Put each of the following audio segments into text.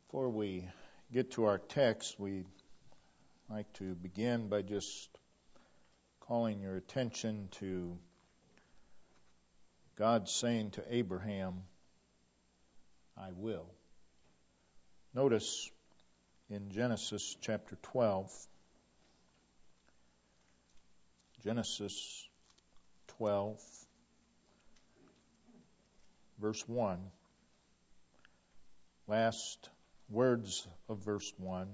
Before we get to our text, we'd like to begin by just calling your attention to God saying to Abraham, I will. Notice in Genesis chapter 12, Genesis 12, verse 1, last words of verse 1,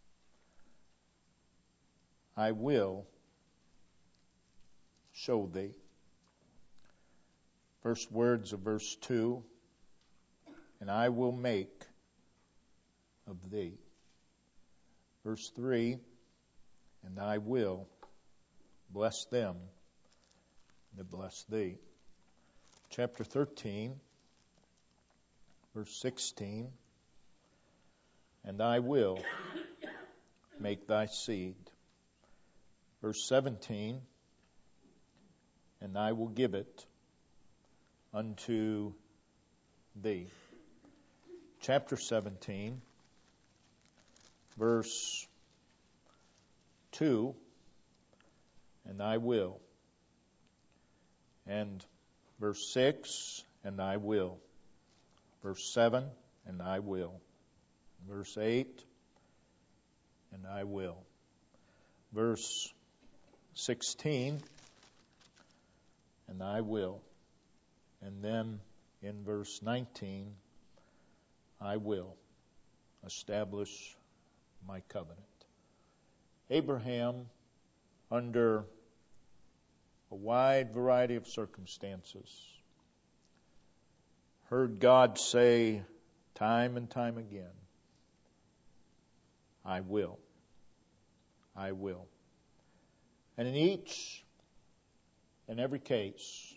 I will show thee. First words of verse 2, and I will make of thee. Verse 3, and I will bless them that bless thee. Chapter 13, verse 16, and I will make thy seed. Verse 17, and I will give it unto thee. Chapter 17, verse 2, and I will. And verse 6, and I will. Verse 7, and I will. Verse 8, and I will. Verse 16, and I will. And then in verse 19, I will establish my covenant. Abraham, under a wide variety of circumstances, heard God say time and time again, I will. I will. And in each and every case,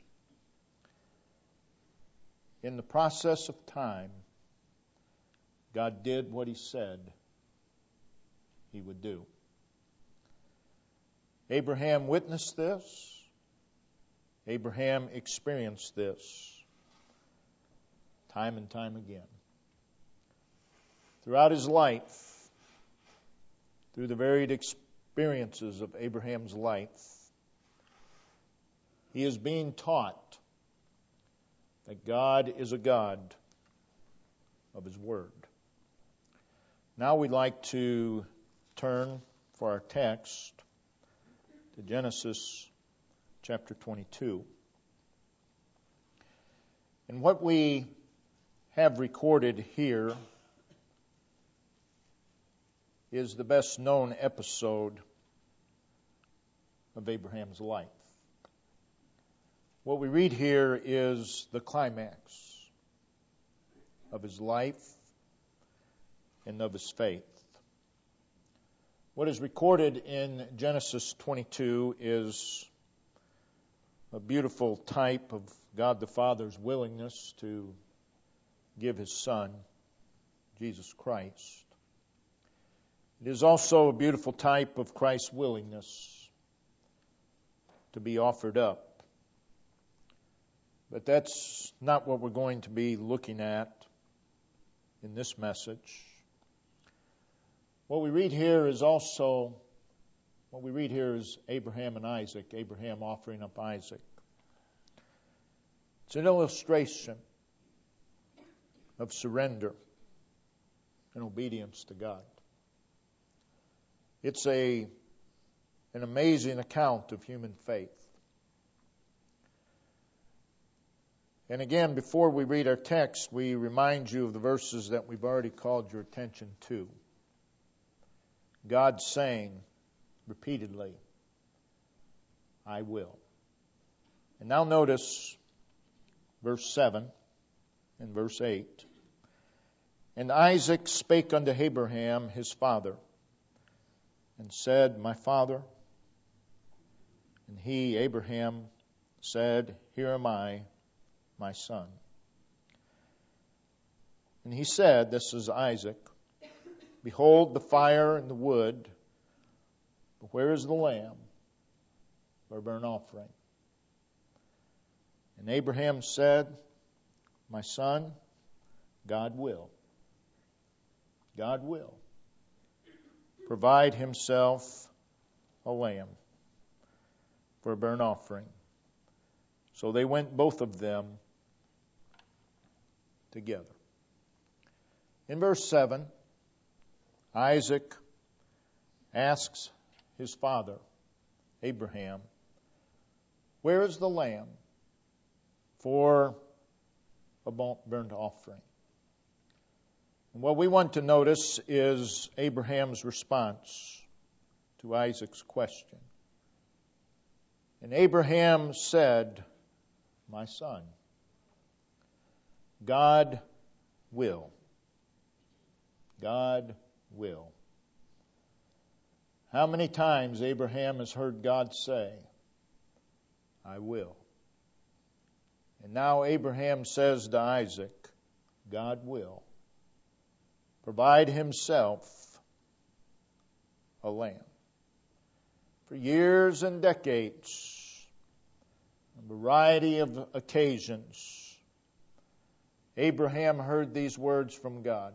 in the process of time, God did what He said He would do. Abraham witnessed this. Abraham experienced this time and time again. Throughout his life, through the varied experiences of Abraham's life, he is being taught that God is a God of His Word. Now we'd like to turn for our text to Genesis chapter 22. And what we have recorded here is the best known episode of Abraham's life. What we read here is the climax of his life and of his faith. What is recorded in Genesis 22 is a beautiful type of God the Father's willingness to give His Son, Jesus Christ. It is also a beautiful type of Christ's willingness to be offered up. But that's not what we're going to be looking at in this message. What we read here is Abraham and Isaac, Abraham offering up Isaac. It's an illustration of surrender and obedience to God. It's an amazing account of human faith. And again, before we read our text, we remind you of the verses that we've already called your attention to. God saying repeatedly, I will. And now notice verse 7 and verse 8. And Isaac spake unto Abraham his father, and said, My father. And he, Abraham, said, Here am I, my son. And he said, this is Isaac, Behold the fire and the wood, but where is the lamb for a burnt offering? And Abraham said, My son, God will. God will provide Himself a lamb for a burnt offering. So they went, both of them, together. In verse 7, Isaac asks his father, Abraham, where is the lamb for a burnt offering? And what we want to notice is Abraham's response to Isaac's question. And Abraham said, my son, God will. God will. How many times Abraham has heard God say, I will. And now Abraham says to Isaac, God will provide Himself a lamb. For years and decades, a variety of occasions, Abraham heard these words from God,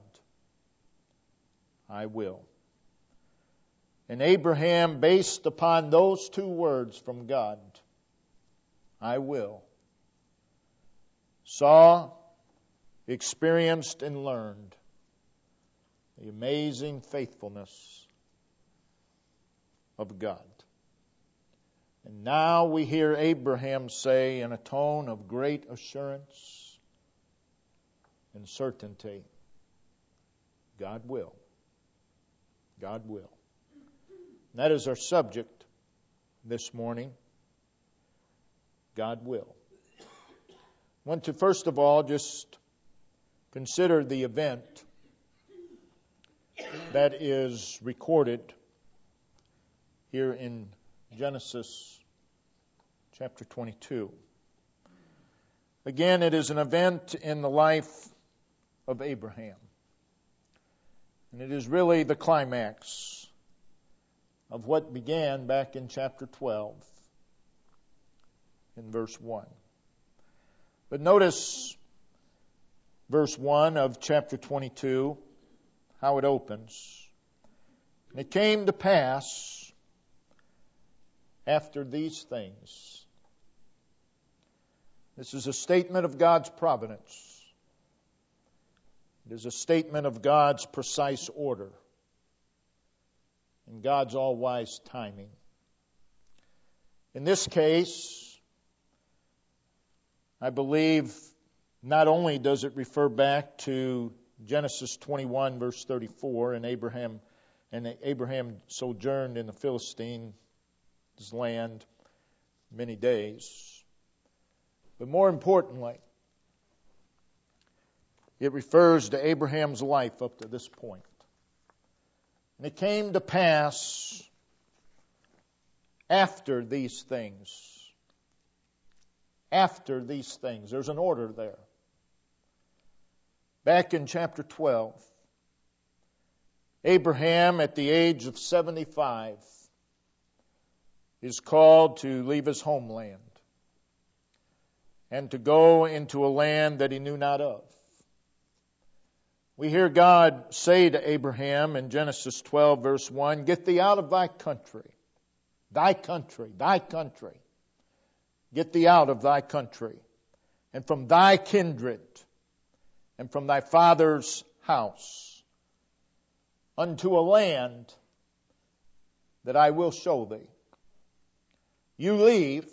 I will. And Abraham, based upon those two words from God, I will, saw, experienced, and learned the amazing faithfulness of God. And now we hear Abraham say in a tone of great assurance and certainty, God will. God will. And that is our subject this morning. God will. I want to first of all just consider the event that is recorded here in Genesis chapter 22. Again, it is an event in the life of Abraham. And it is really the climax of what began back in chapter 12 in verse 1. But notice verse 1 of chapter 22, how it opens. And it came to pass after these things. This is a statement of God's providence. It is a statement of God's precise order and God's all-wise timing. In this case, I believe not only does it refer back to Genesis 21 verse 34, and Abraham sojourned in the Philistines' land many days, but more importantly, it refers to Abraham's life up to this point. And it came to pass after these things. After these things. There's an order there. Back in chapter 12, Abraham, at the age of 75, is called to leave his homeland and to go into a land that he knew not of. We hear God say to Abraham in Genesis 12, verse 1, get thee out of thy country. Thy country, thy country. Get thee out of thy country, and from thy kindred, and from thy father's house, unto a land that I will show thee. You leave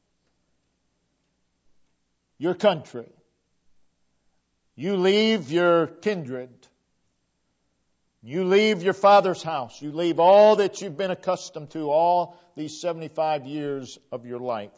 your country. You leave your kindred. You leave your father's house. You leave all that you've been accustomed to all these 75 years of your life.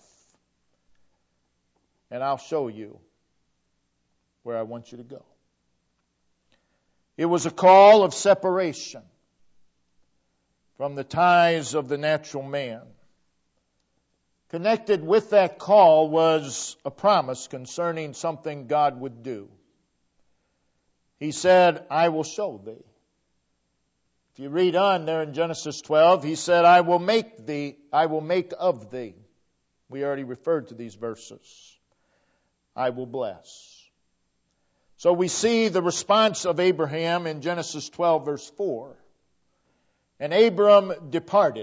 And I'll show you where I want you to go. It was a call of separation from the ties of the natural man. Connected with that call was a promise concerning something God would do. He said, I will show thee. If you read on there in Genesis 12, he said, I will make of thee. We already referred to these verses. I will bless. So we see the response of Abraham in Genesis 12, verse 4. And Abram departed,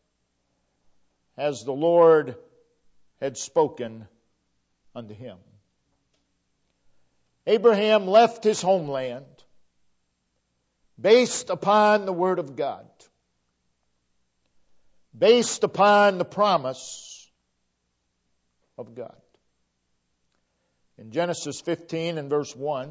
as the Lord had spoken unto him. Abraham left his homeland based upon the Word of God, based upon the promise of God. In Genesis 15 and verse 1,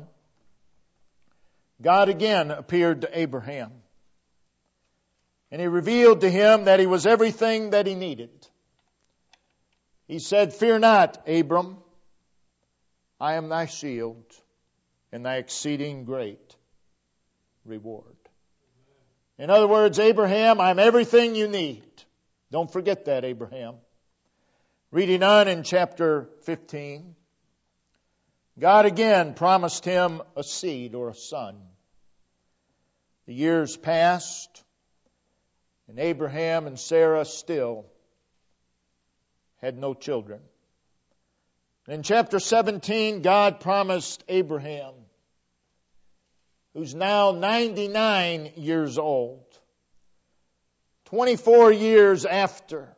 God again appeared to Abraham. And He revealed to him that he was everything that he needed. He said, "Fear not, Abram, I am thy shield and thy exceeding great reward." In other words, Abraham, I'm everything you need. Don't forget that, Abraham. Reading on in chapter 15, God again promised him a seed or a son. The years passed, and Abraham and Sarah still had no children. In chapter 17, God promised Abraham, who's now 99 years old, 24 years after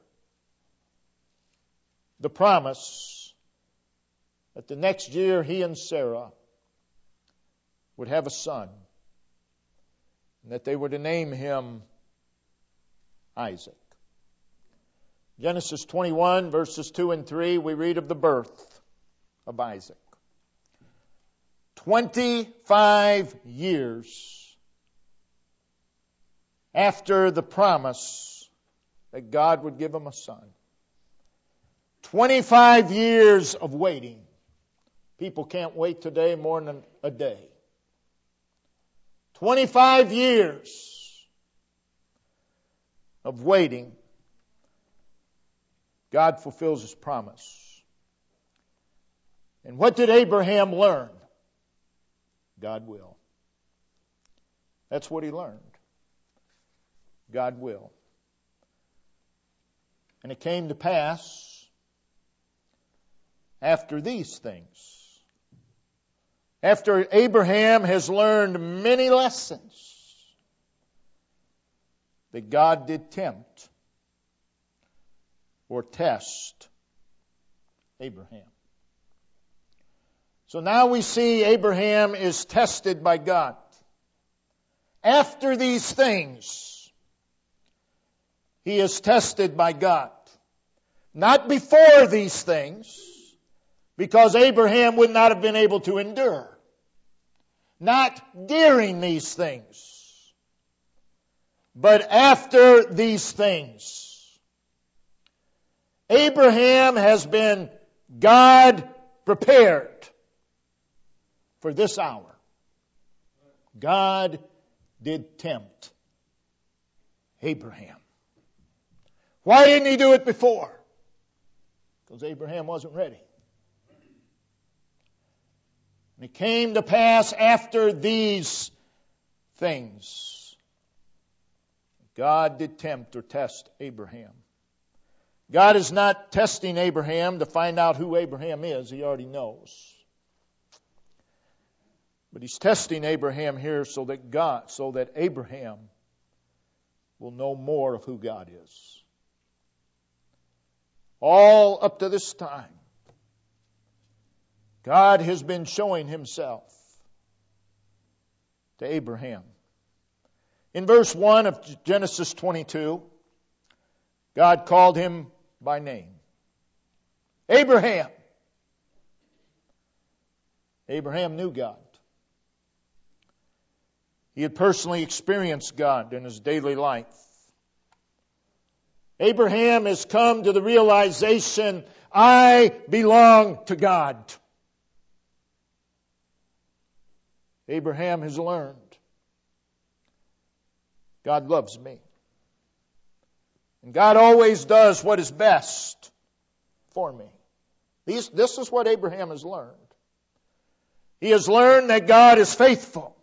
the promise, that the next year he and Sarah would have a son, and that they were to name him Isaac. Genesis 21, verses 2 and 3, we read of the birth of Isaac. 25 years after the promise that God would give him a son. 25 years of waiting. People can't wait today more than a day. 25 years of waiting. God fulfills His promise. And what did Abraham learn? God will. That's what he learned. God will. And it came to pass after these things. After Abraham has learned many lessons, that God did tempt or test Abraham. So now we see Abraham is tested by God. After these things, he is tested by God. Not before these things, because Abraham would not have been able to endure. Not during these things, but after these things. Abraham has been God prepared for this hour. God did tempt Abraham. Why didn't He do it before? Because Abraham wasn't ready. And it came to pass after these things, God did tempt or test Abraham. God is not testing Abraham to find out who Abraham is. He already knows. But He's testing Abraham here so that Abraham will know more of who God is. All up to this time, God has been showing Himself to Abraham. In verse 1 of Genesis 22, God called him by name. Abraham. Abraham knew God. He had personally experienced God in his daily life. Abraham has come to the realization, I belong to God. Abraham has learned, God loves me. And God always does what is best for me. This is what Abraham has learned. He has learned that God is faithful,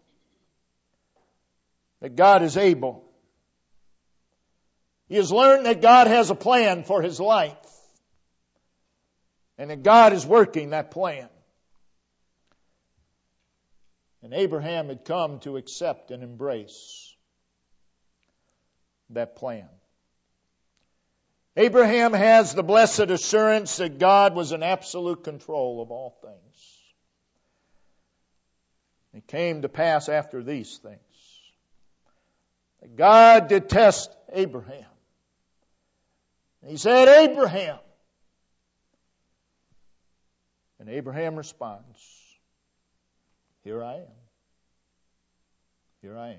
that God is able. He has learned that God has a plan for his life, and that God is working that plan. And Abraham had come to accept and embrace that plan. Abraham has the blessed assurance that God was in absolute control of all things. It came to pass after these things that God did test Abraham. He said, Abraham. And Abraham responds, here I am. Here I am.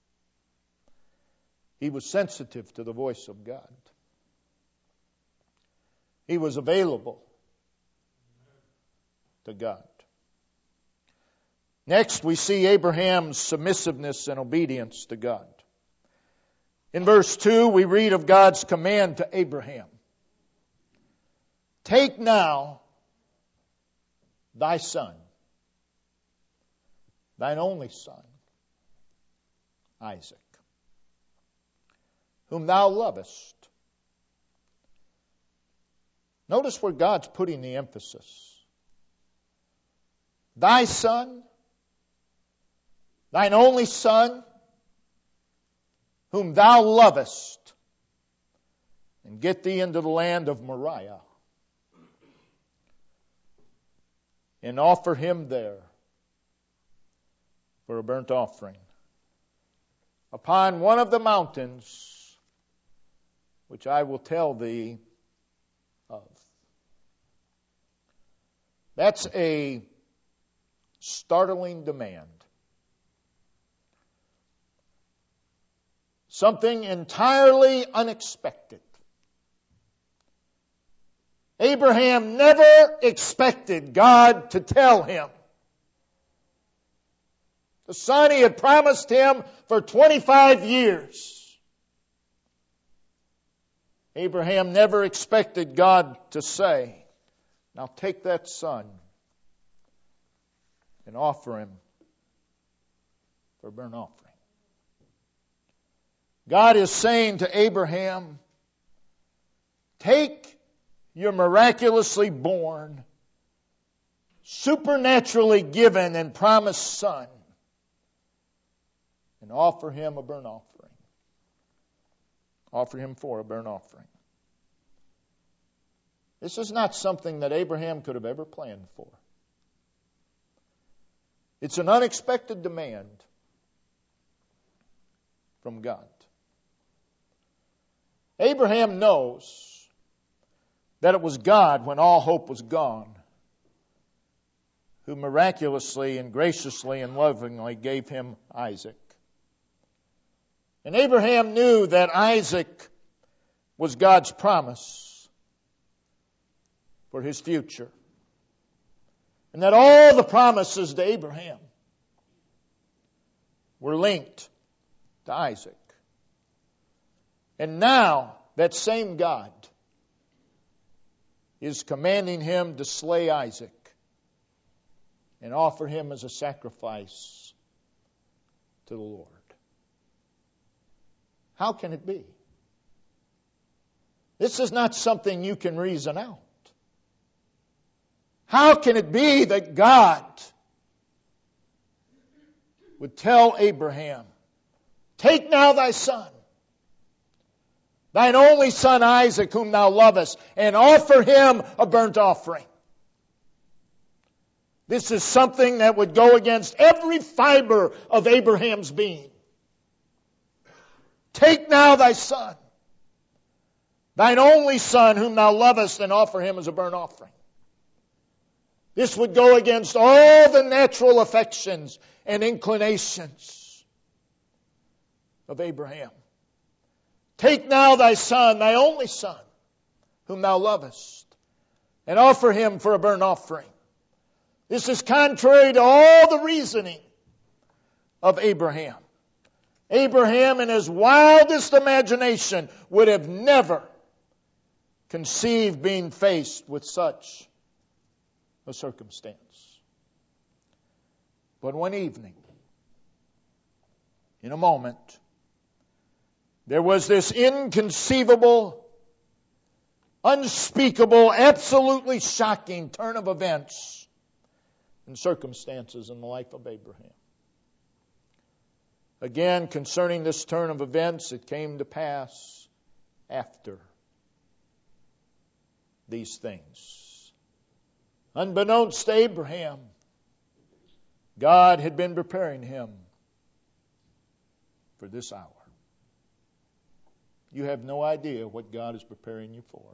He was sensitive to the voice of God. He was available to God. Next, we see Abraham's submissiveness and obedience to God. In verse 2, we read of God's command to Abraham. Take now thy son, thine only son, Isaac, whom thou lovest. Notice where God's putting the emphasis. Thy son, thine only son, whom thou lovest, and get thee into the land of Moriah, and offer him there for a burnt offering upon one of the mountains which I will tell thee of. That's a startling demand. Something entirely unexpected. Abraham never expected God to tell him. The son he had promised him for 25 years. Abraham never expected God to say, now take that son and offer him for a burnt offering. God is saying to Abraham, take your miraculously born, supernaturally given and promised son and offer him a burnt offering. Offer him for a burnt offering. This is not something that Abraham could have ever planned for. It's an unexpected demand from God. Abraham knows that it was God, when all hope was gone, who miraculously and graciously and lovingly gave him Isaac. And Abraham knew that Isaac was God's promise for his future. And that all the promises to Abraham were linked to Isaac. And now, that same God is commanding him to slay Isaac and offer him as a sacrifice to the Lord. How can it be? This is not something you can reason out. How can it be that God would tell Abraham, take now thy son, thine only son Isaac, whom thou lovest, and offer him a burnt offering? This is something that would go against every fiber of Abraham's being. Take now thy son, thine only son, whom thou lovest, and offer him as a burnt offering. This would go against all the natural affections and inclinations of Abraham. Take now thy son, thy only son, whom thou lovest, and offer him for a burnt offering. This is contrary to all the reasoning of Abraham. Abraham, in his wildest imagination, would have never conceived being faced with such a circumstance. But one evening, in a moment, there was this inconceivable, unspeakable, absolutely shocking turn of events and circumstances in the life of Abraham. Again, concerning this turn of events, it came to pass after these things. Unbeknownst to Abraham, God had been preparing him for this hour. You have no idea what God is preparing you for.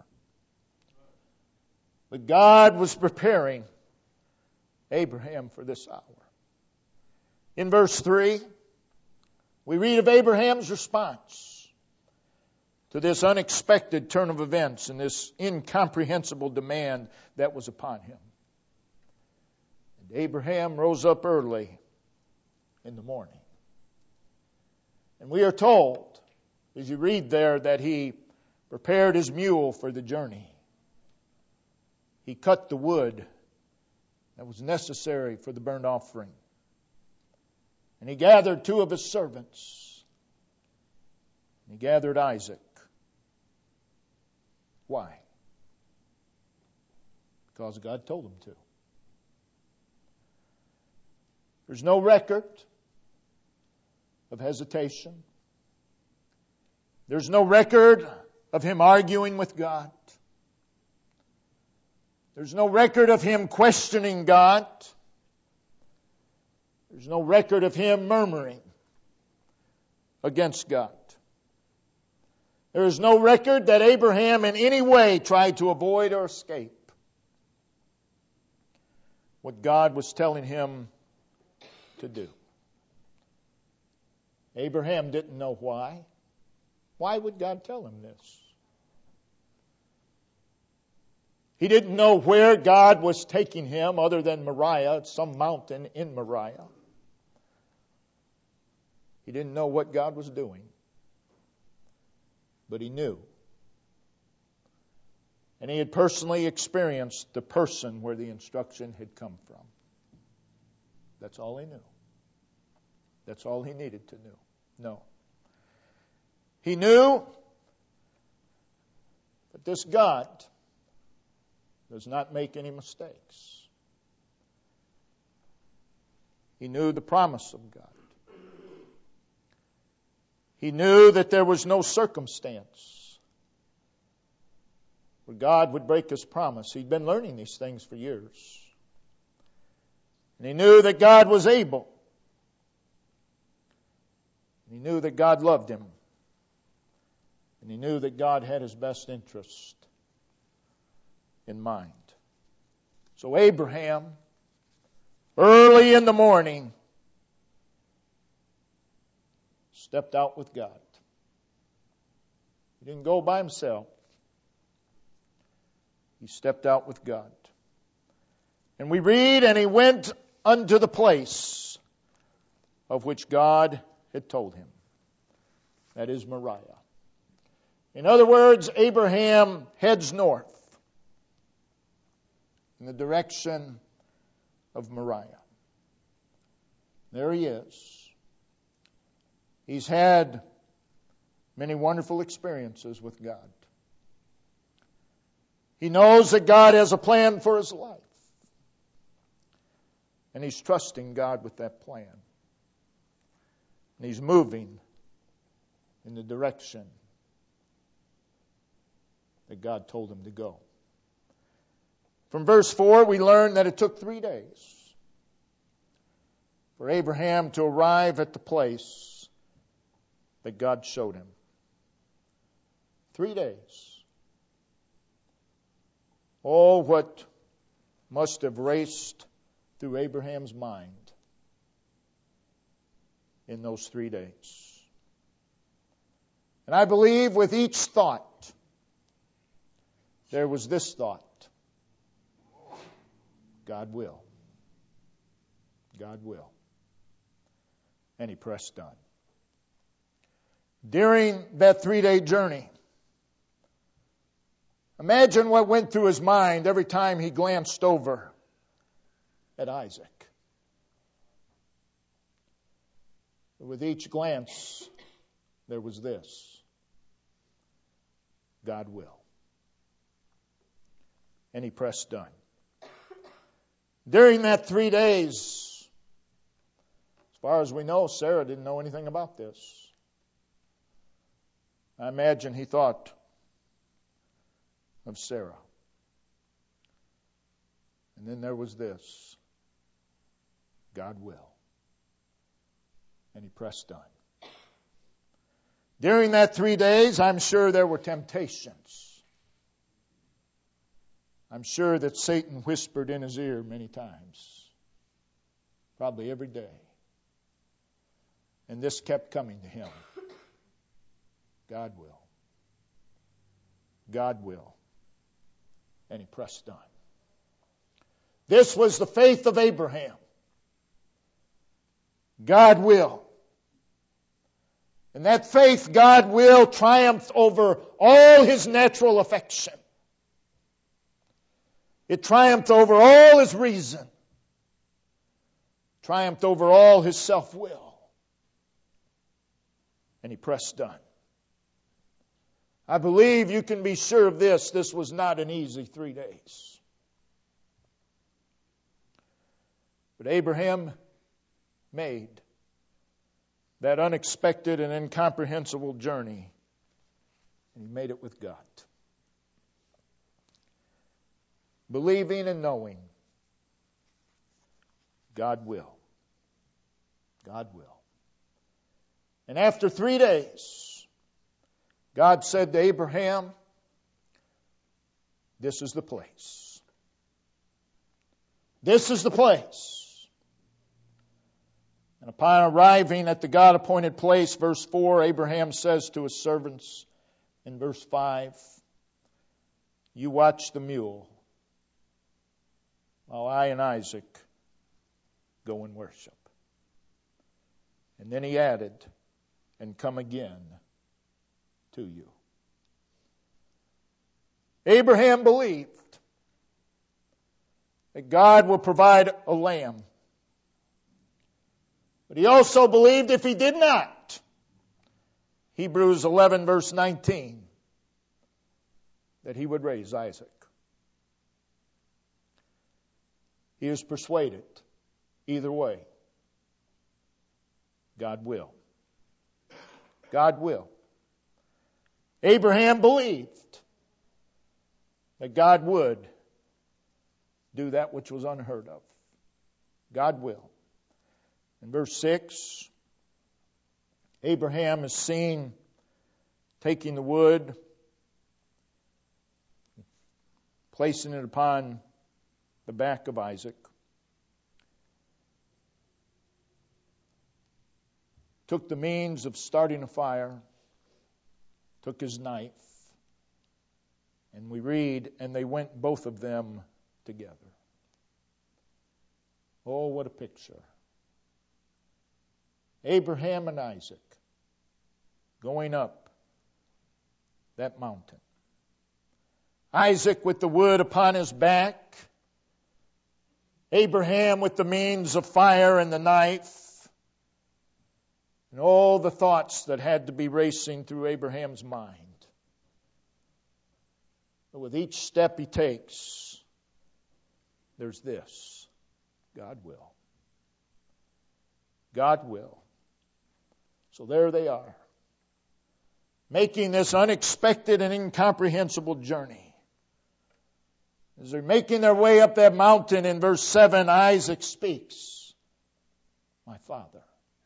But God was preparing Abraham for this hour. In verse 3, we read of Abraham's response to this unexpected turn of events and this incomprehensible demand that was upon him. And Abraham rose up early in the morning. And we are told, as you read there, that he prepared his mule for the journey. He cut the wood that was necessary for the burnt offering. And he gathered 2 of his servants. And he gathered Isaac. Why? Because God told him to. There's no record of hesitation. There's no record of him arguing with God. There's no record of him questioning God. There's no record of him murmuring against God. There is no record that Abraham in any way tried to avoid or escape what God was telling him to do. Abraham didn't know why. Why would God tell him this? He didn't know where God was taking him other than Moriah, some mountain in Moriah. He didn't know what God was doing. But he knew. And he had personally experienced the person where the instruction had come from. That's all he knew. That's all he needed to know. He knew that this God does not make any mistakes. He knew the promise of God. He knew that there was no circumstance where God would break His promise. He'd been learning these things for years. And he knew that God was able. He knew that God loved him. And he knew that God had his best interest in mind. So Abraham, early in the morning, stepped out with God. He didn't go by himself. He stepped out with God. And we read, and he went unto the place of which God had told him. That is Moriah. In other words, Abraham heads north in the direction of Moriah. There he is. He's had many wonderful experiences with God. He knows that God has a plan for his life. And he's trusting God with that plan. And he's moving in the direction that God told him to go. From verse 4, we learn that it took 3 days for Abraham to arrive at the place that God showed him. 3 days. Oh, what must have raced through Abraham's mind in those 3 days. And I believe with each thought, there was this thought: God will. God will. And he pressed on. During that 3-day journey, imagine what went through his mind every time he glanced over at Isaac. With each glance, there was this: God will. And he pressed on. During that 3 days, as far as we know, Sarah didn't know anything about this. I imagine he thought of Sarah. And then there was this: God will. And he pressed on. During that 3 days, I'm sure there were temptations. I'm sure that Satan whispered in his ear many times. Probably every day. And this kept coming to him. God will. God will. And he pressed on. This was the faith of Abraham. God will. And that faith, God will, triumphed over all his natural affection. It triumphed over all his reason. Triumphed over all his self-will. And he pressed on. I believe you can be sure of this. This was not an easy 3 days. But Abraham made that unexpected and incomprehensible journey, and he made it with God. Believing and knowing God will. God will. And after 3 days, God said to Abraham, this is the place. This is the place. And upon arriving at the God-appointed place, verse 4, Abraham says to his servants in verse 5, you watch the mule while I and Isaac go and worship. And then he added, and come again to you. Abraham believed that God will provide a lamb. But he also believed if he did not, Hebrews 11 verse 19, that he would raise Isaac. He is persuaded either way. God will. God will. Abraham believed that God would do that which was unheard of. God will. In verse 6, Abraham is seen taking the wood, placing it upon the back of Isaac, took the means of starting a fire, took his knife, and we read, and they went both of them together. Oh, what a picture. Abraham and Isaac going up that mountain. Isaac with the wood upon his back. Abraham with the means of fire and the knife. And all the thoughts that had to be racing through Abraham's mind. But with each step he takes, there's this: God will. God will. So there they are, making this unexpected and incomprehensible journey. As they're making their way up that mountain, in verse 7, Isaac speaks, my father.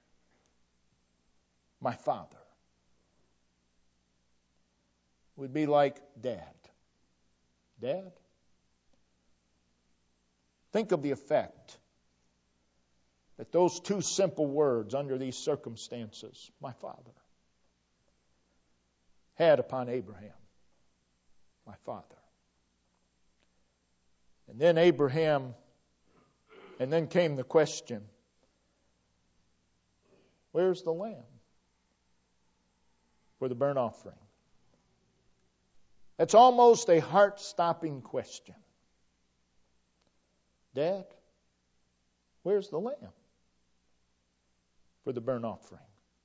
My father. Would be like Dad. Dad? Think of the effect that those two simple words under these circumstances, my father, had upon Abraham. My father. And then and then came the question, where's the lamb for the burnt offering? That's almost a heart-stopping question. Dad, where's the lamb for the burnt offering?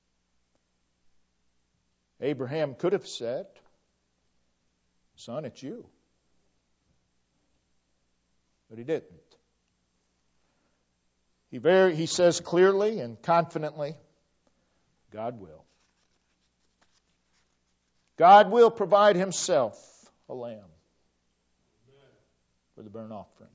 Abraham could have said, son, it's you. But he didn't. He says clearly and confidently, God will. God will provide Himself a lamb for the burnt offering.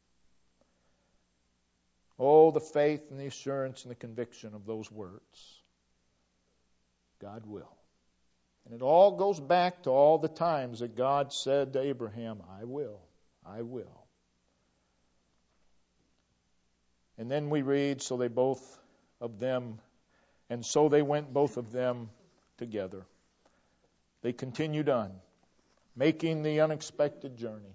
Oh, the faith and the assurance and the conviction of those words. God will. And it all goes back to all the times that God said to Abraham, I will, I will. And then we read, so they both of them, and so they went both of them together. They continued on, making the unexpected journey,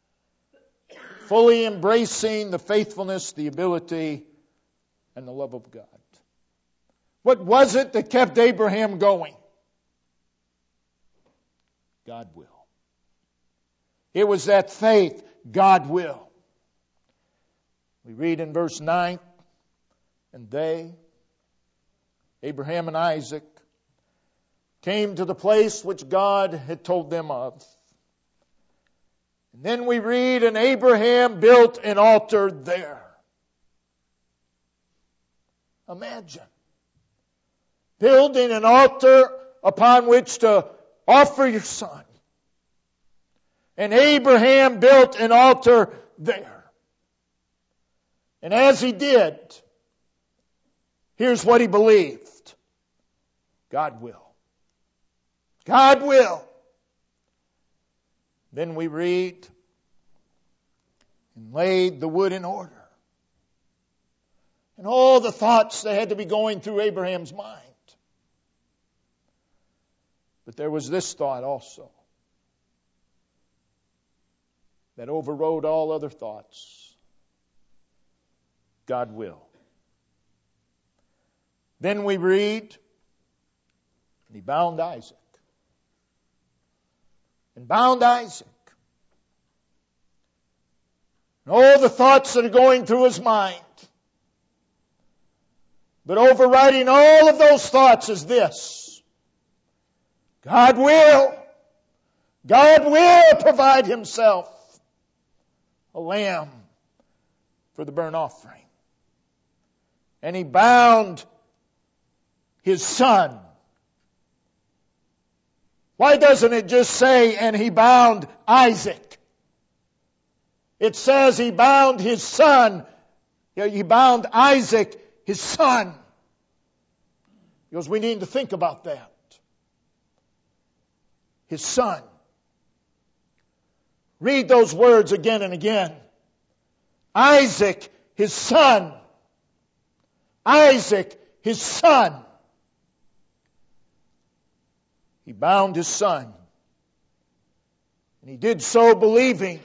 fully embracing the faithfulness, the ability, and the love of God. What was it that kept Abraham going? God will. It was that faith, God will. We read in verse 9, and they, Abraham and Isaac, came to the place which God had told them of. And then we read, and Abraham built an altar there. Imagine building an altar upon which to offer your son. And Abraham built an altar there. And as he did, here's what he believed. God will. God will. Then we read, and laid the wood in order. And all the thoughts that had to be going through Abraham's mind. But there was this thought also that overrode all other thoughts. God will. Then we read, and he bound Isaac. And bound Isaac. And all the thoughts that are going through his mind. But overriding all of those thoughts is this. God will. God will provide Himself a lamb for the burnt offering. And He bound His son. Why doesn't it just say, and He bound Isaac? It says He bound His son. He bound Isaac, His son. Because we need to think about that. His son. Read those words again and again. Isaac, His son. Isaac, His son. He bound His son. And He did so believing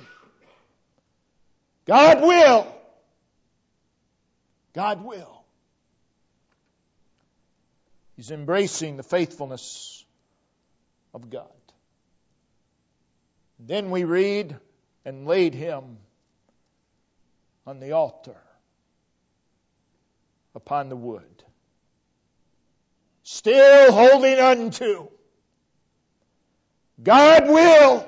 God will. God will. He's embracing the faithfulness of God. Then we read, and laid Him on the altar upon the wood. Still holding unto God will.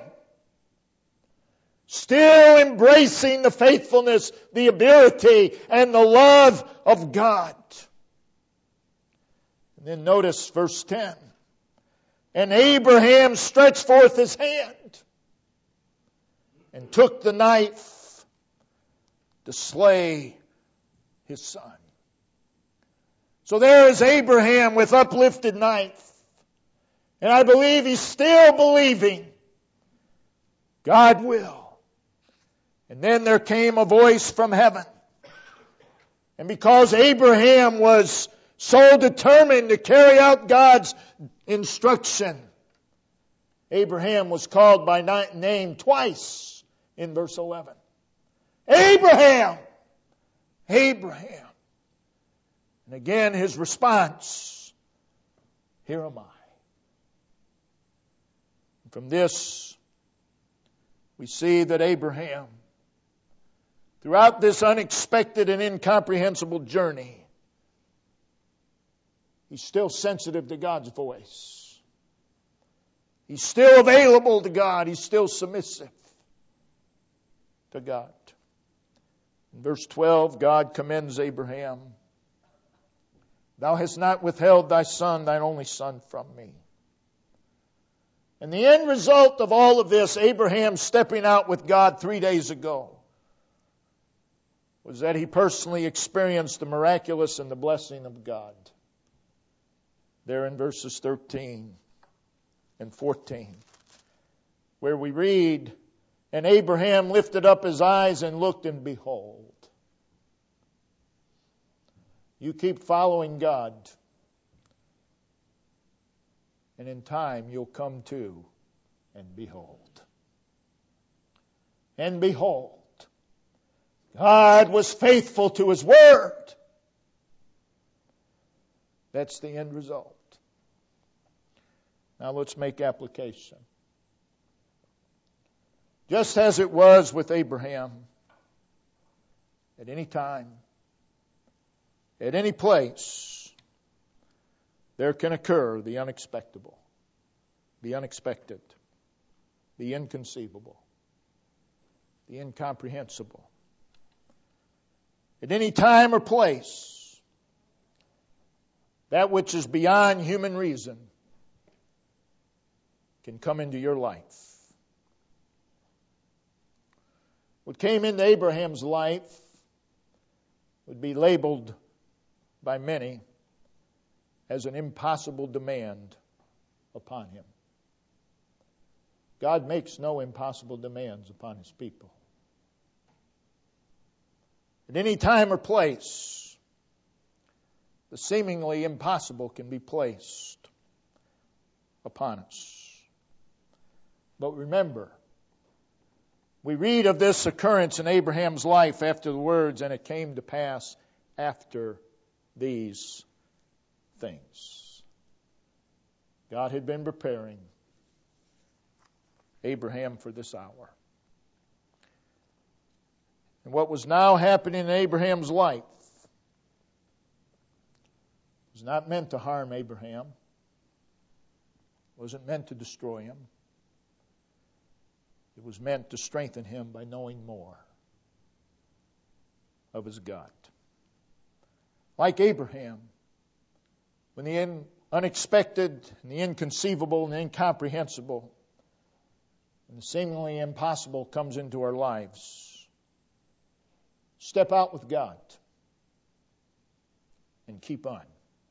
Still embracing the faithfulness, the ability, and the love of God. And then notice verse 10. And Abraham stretched forth his hand and took the knife to slay his son. So there is Abraham with uplifted knife. And I believe he's still believing God will. And then there came a voice from heaven. And because Abraham was so determined to carry out God's instruction, Abraham was called by name twice in verse 11. Abraham! Abraham! And again his response, here am I. And from this, we see that Abraham, throughout this unexpected and incomprehensible journey, he's still sensitive to God's voice. He's still available to God. He's still submissive to God. In verse 12, God commends Abraham. Thou hast not withheld thy son, thine only son, from me. And the end result of all of this, Abraham stepping out with God 3 days ago, was that he personally experienced the miraculous and the blessing of God. There in verses 13 and 14, where we read, and Abraham lifted up his eyes and looked, and behold. You keep following God, and in time you'll come to, and behold. And behold, God was faithful to His word. That's the end result. Now let's make application. Just as it was with Abraham, at any time, at any place, there can occur the unexpected, the inconceivable, the incomprehensible. At any time or place, that which is beyond human reason can come into your life. What came into Abraham's life would be labeled by many as an impossible demand upon him. God makes no impossible demands upon His people. At any time or place, the seemingly impossible can be placed upon us. But remember, we read of this occurrence in Abraham's life after the words, and it came to pass after these things. God had been preparing Abraham for this hour. And what was now happening in Abraham's life was not meant to harm Abraham. It wasn't meant to destroy him. It was meant to strengthen him by knowing more of his God. Like Abraham, when the unexpected and the inconceivable and the incomprehensible and the seemingly impossible comes into our lives, step out with God and keep on.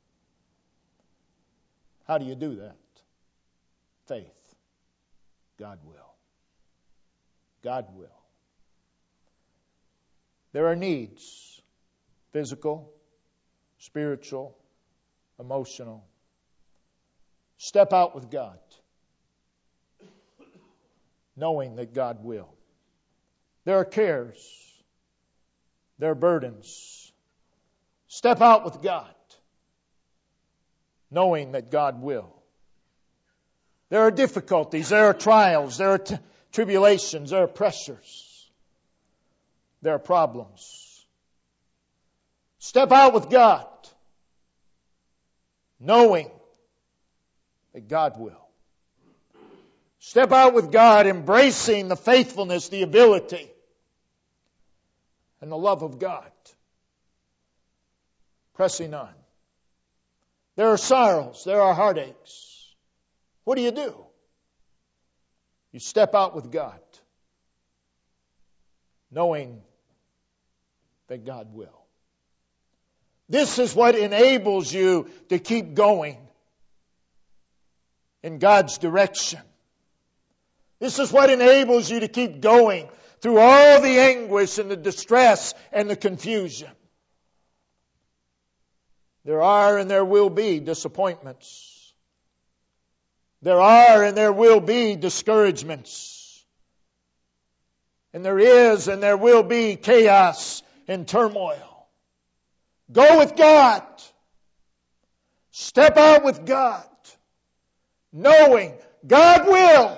How do you do that? Faith. God will. God will. There are needs, physical, spiritual, emotional. Step out with God, knowing that God will. There are cares. There are burdens. Step out with God, knowing that God will. There are difficulties. There are trials. There are tribulations. There are pressures. There are problems. Step out with God, knowing that God will. Step out with God, embracing the faithfulness, the ability, and the love of God. Pressing on. There are sorrows. There are heartaches. What do? You step out with God, knowing that God will. This is what enables you to keep going in God's direction. This is what enables you to keep going through all the anguish and the distress and the confusion. There are and there will be disappointments. There are and there will be discouragements. And there is and there will be chaos and turmoil. Go with God. Step out with God, knowing God will.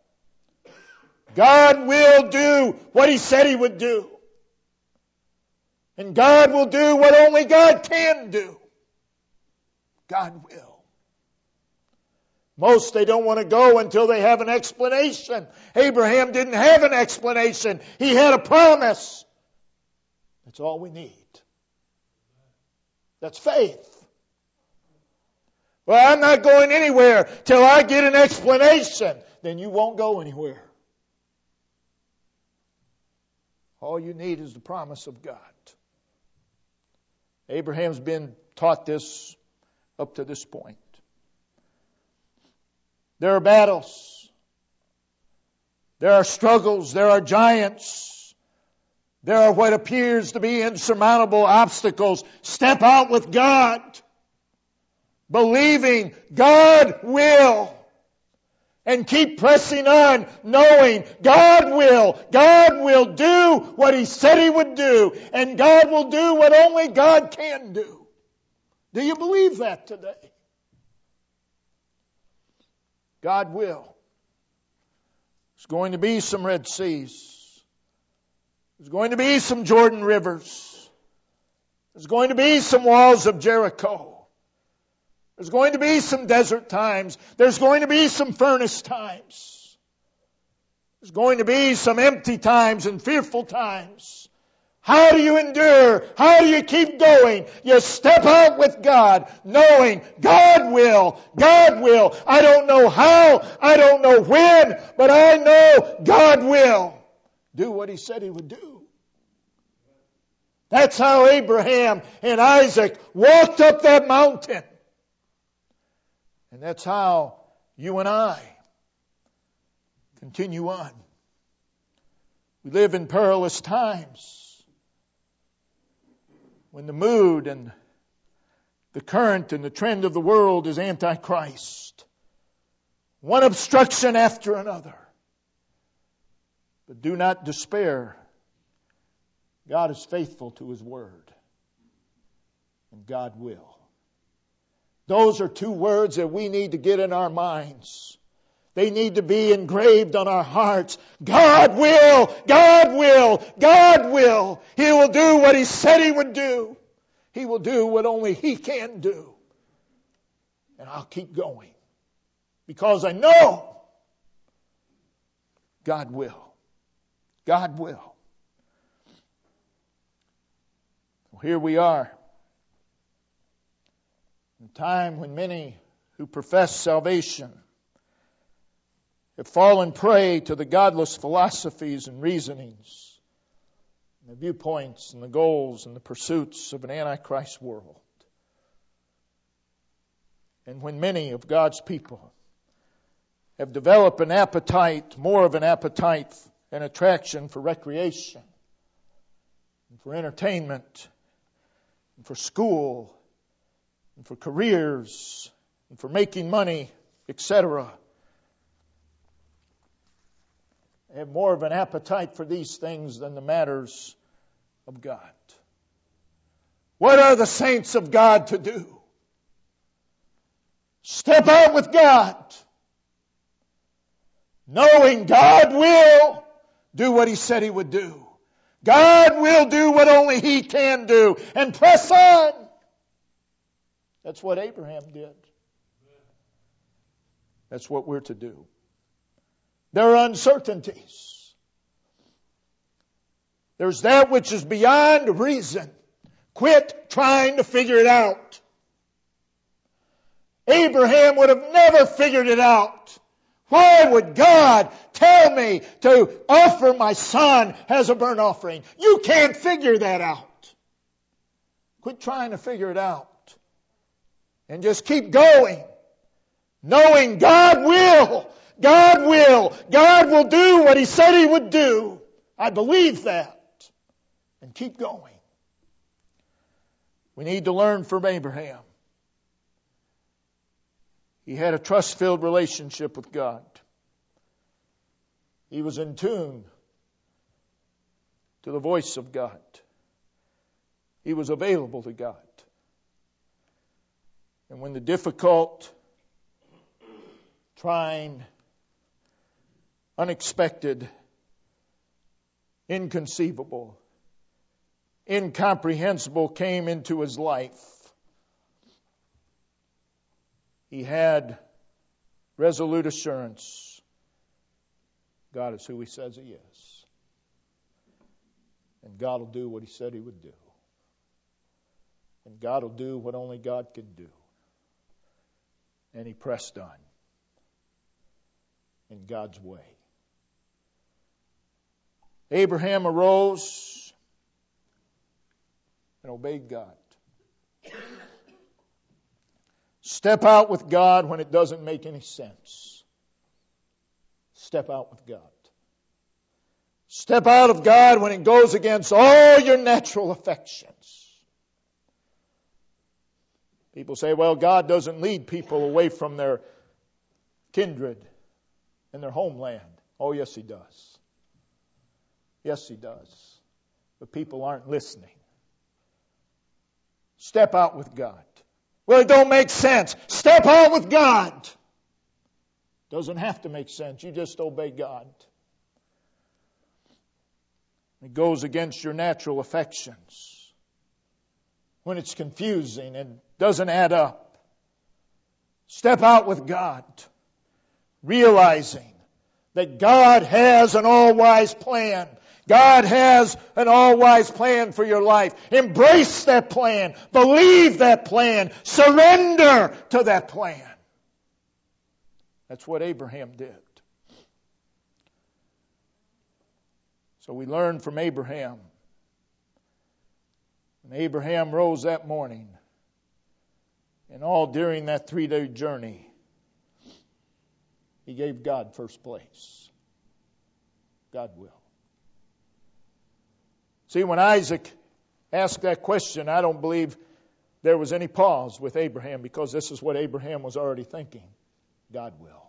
God will do what He said He would do. And God will do what only God can do. God will. Most, they don't want to go until they have an explanation. Abraham didn't have an explanation. He had a promise. That's all we need. That's faith. Well, I'm not going anywhere till I get an explanation. Then you won't go anywhere. All you need is the promise of God. Abraham's been taught this up to this point. There are battles. There are struggles. There are giants. There are what appears to be insurmountable obstacles. Step out with God, believing God will. And keep pressing on, knowing God will do what He said He would do. And God will do what only God can do. Do you believe that today? God will. There's going to be some Red Seas. There's going to be some Jordan rivers. There's going to be some walls of Jericho. There's going to be some desert times. There's going to be some furnace times. There's going to be some empty times and fearful times. How do you endure? How do you keep going? You step out with God, knowing God will. God will. I don't know how. I don't know when. But I know God will do what He said He would do. That's how Abraham and Isaac walked up that mountain. And that's how you and I continue on. We live in perilous times when the mood and the current and the trend of the world is Antichrist. One obstruction after another. But do not despair. God is faithful to His word. And God will. Those are two words that we need to get in our minds. They need to be engraved on our hearts. God will! God will! God will! He will do what He said He would do. He will do what only He can do. And I'll keep going. Because I know God will. God will. Well, here we are. In a time when many who profess salvation have fallen prey to the godless philosophies and reasonings, and the viewpoints and the goals and the pursuits of an Antichrist world. And when many of God's people have developed an appetite, more of an appetite and attraction for recreation, and for entertainment, and for school, and for careers, and for making money, etc. They have more of an appetite for these things than the matters of God. What are the saints of God to do? Step out with God, knowing God will do what He said He would do. God will do what only He can do, and press on. That's what Abraham did. That's what we're to do. There are uncertainties. There's that which is beyond reason. Quit trying to figure it out. Abraham would have never figured it out. Why would God tell me to offer my son as a burnt offering? You can't figure that out. Quit trying to figure it out. And just keep going, knowing God will. God will. God will do what He said He would do. I believe that. And keep going. We need to learn from Abraham. He had a trust-filled relationship with God. He was in tune to the voice of God. He was available to God. And when the difficult, trying, unexpected, inconceivable, incomprehensible came into his life, he had resolute assurance God is who He says He is. And God will do what He said He would do. And God will do what only God can do. And he pressed on in God's way. Abraham arose and obeyed God. Step out with God when it doesn't make any sense. Step out with God. Step out of God when it goes against all your natural affections. People say, well, God doesn't lead people away from their kindred and their homeland. Oh, yes, He does. Yes, He does. But people aren't listening. Step out with God. Well, it don't make sense. Step out with God. Doesn't have to make sense. You just obey God. It goes against your natural affections. When it's confusing and doesn't add up. Step out with God. Realizing that God has an all-wise plan. God has an all-wise plan for your life. Embrace that plan. Believe that plan. Surrender to that plan. That's what Abraham did. So we learn from Abraham. And Abraham rose that morning. And all during that 3-day journey, he gave God first place. God will. See, when Isaac asked that question, I don't believe there was any pause with Abraham, because this is what Abraham was already thinking. God will.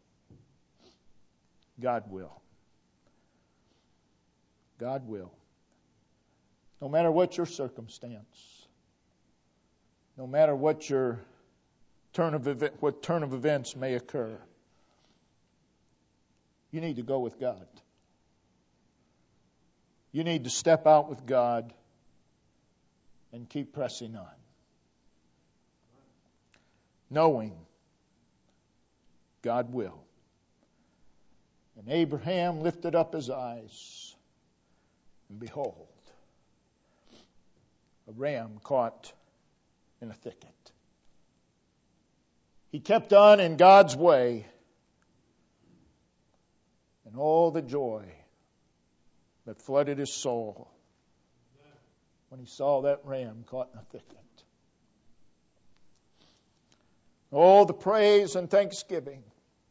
God will. God will. No matter what your circumstance, no matter what your turn of events may occur, you need to go with God. You need to step out with God and keep pressing on. Knowing God will. And Abraham lifted up his eyes, and behold, a ram caught in a thicket. He kept on in God's way, and all the joy that flooded his soul when he saw that ram caught in a thicket. All the praise and thanksgiving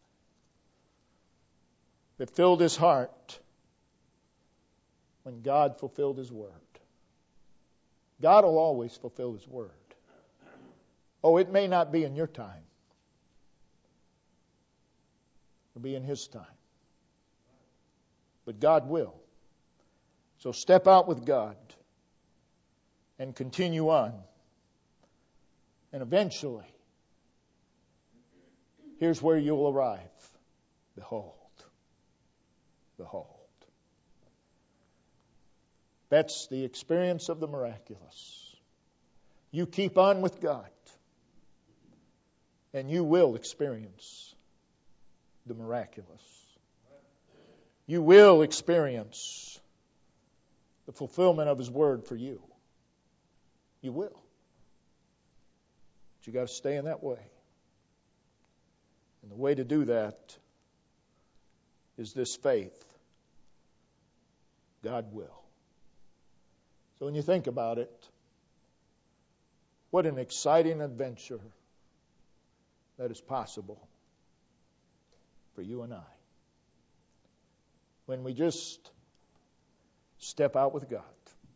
that filled his heart when God fulfilled His word. God will always fulfill His word. Oh, it may not be in your time. It'll be in His time. But God will. So step out with God and continue on. And eventually, here's where you'll arrive. Behold. Behold. That's the experience of the miraculous. You keep on with God, and you will experience the miraculous. You will experience the fulfillment of His word for you. You will. But you got to stay in that way. And the way to do that is this faith. God will. So when you think about it, what an exciting adventure that is possible for you and I. When we just step out with God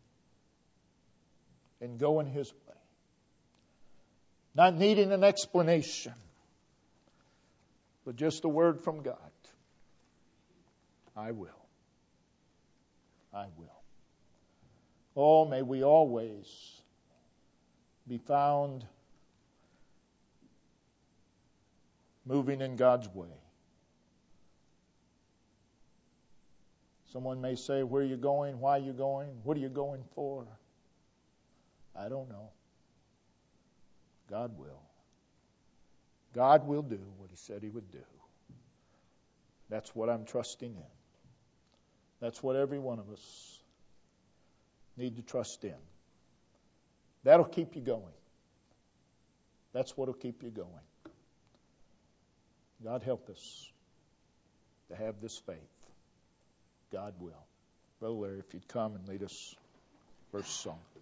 and go in His way. Not needing an explanation, but just a word from God. I will. I will. Oh, may we always be found moving in God's way. Someone may say, where are you going? Why are you going? What are you going for? I don't know. God will. God will do what He said He would do. That's what I'm trusting in. That's what every one of us need to trust in. That'll keep you going. That's what'll keep you going. God help us to have this faith. God will. Brother Larry, if you'd come and lead us first song.